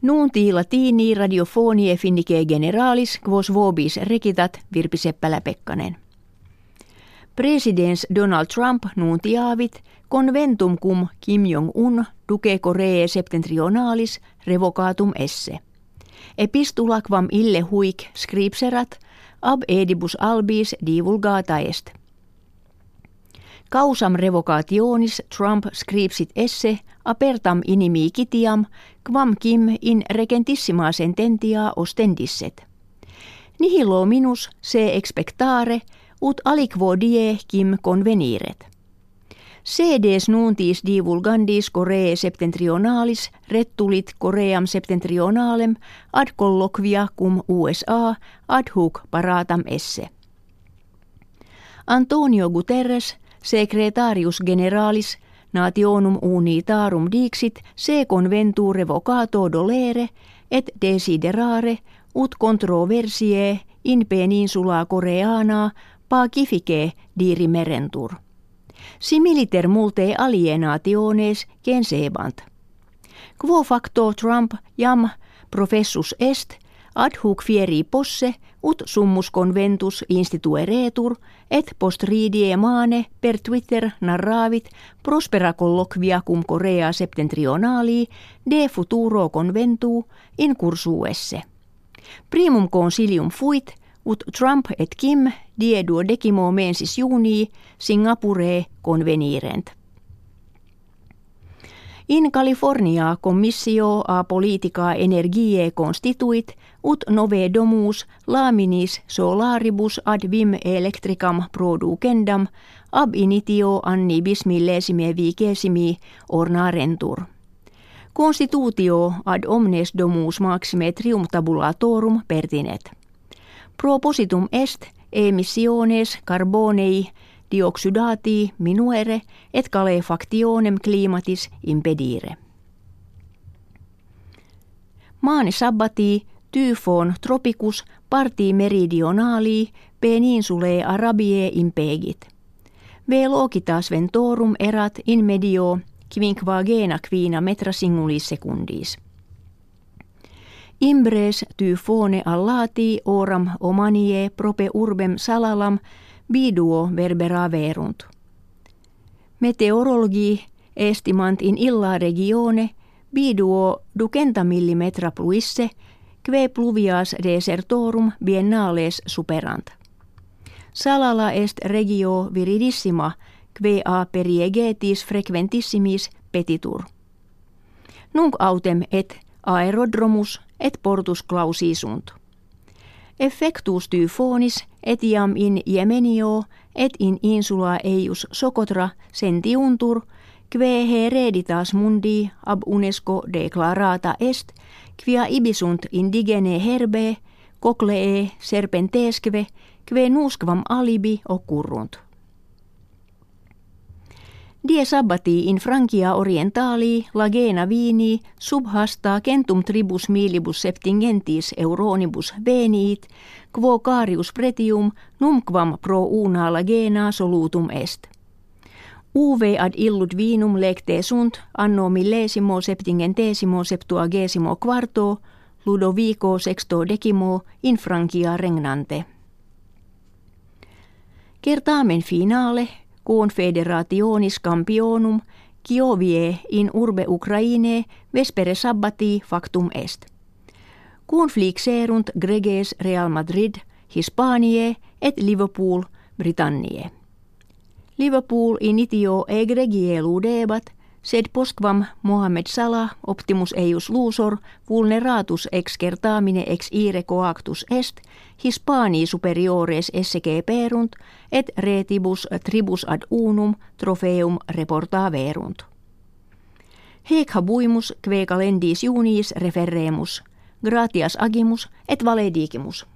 Nuunti latini radiofonie finnike generalis quos vobis recitat Virpi Seppälä-Pekkanen. Presidents Donald Trump nuuntiavit conventum cum Kim Jong-un duce Koreae septentrionalis revocatum esse. Epistula quam ille huic scripserat ab edibus albis divulgata est. Causam revocationis Trump scripsit esse apertam inimicitiam quam Kim in regentissima sententia ostendisset. Nihilo minus se expectare ut aliquo die Kim conveniret. Sedes nuntis divulgandis Koreae septentrionalis rettulit Koream septentrionalem ad colloquia cum USA ad hoc paratam esse. Antonio Guterres, secretarius generalis nationum unitarum dixit se conventu revocato dolere et desiderare ut controversiae in peninsula Koreana pacifice dirimerentur. Similiter multe alienationes censebant. Quo facto Trump jam professus est ad hoc fieri posse ut summus conventus institueretur et post ridie mane per Twitter narravit prospera colloquia cum Korea septentrionali de futuro conventu in cursu esse. Primum consilium fuit ut Trump et Kim die duodecimo mensis junii Singapurae convenirent. In California commissio a politica energiae constituit ut nove domus laminis solaribus ad vim electricam producendam ab initio anni bismillesime vicesimi ornarentur. Constitutio ad omnes domus maxime triumtabulatorum pertinet. Propositum est emissiones carbonei dioxydati minuere et calefactionem climatis impedire. Maane sabbati tyfon tropicus partii meridionali peninsulae Arabiae impegit. Velocitas ventorum erat in medio quinquagena quina metra singulis secundis. Imbres tyfone allati oram omanie prope urbem salalam biduo verbera verunt. Meteorologi estimant in illa regione biduo ducenta millimetra pluisse que pluvias desertorum biennales superant. Salala est regio viridissima que a periegetis frequentissimis petitur. Nunc autem et aerodromus et portus clausi sunt. Effectus typhonis etiam in Yemenio et in insula eius Socotra sentiuntur, que hereditas mundi ab UNESCO declarata est, quia ibisunt indigene herbe, coclee serpentesque, que nusquam alibi occurrunt. Die sabbati in Francia orientali lagena vini subhasta centum tribus milibus septingentis euronibus veniit, quo carius pretium numquam pro una lagena solutum est. Uve ad illud vinum lecte sunt anno millesimo septingentesimo septuagesimo quarto Ludovico sextodecimo in Francia regnante. Certamen finale Confederationis campionum Kiovie in urbe Ukraine vespere sabbati factum est. Conflixerunt greges Real Madrid Hispaniae et Liverpool Britanniae. Liverpool initio egregie ludebat, sed postquam Mohammed Salah optimus eius lusor vulneratus ex certamine ex ire coactus est, Hispanii superiores esse perunt, et retibus tribus ad unum trofeum reportaverunt. Hec habuimus que calendis juniis referremus, gratias agimus et valedigimus.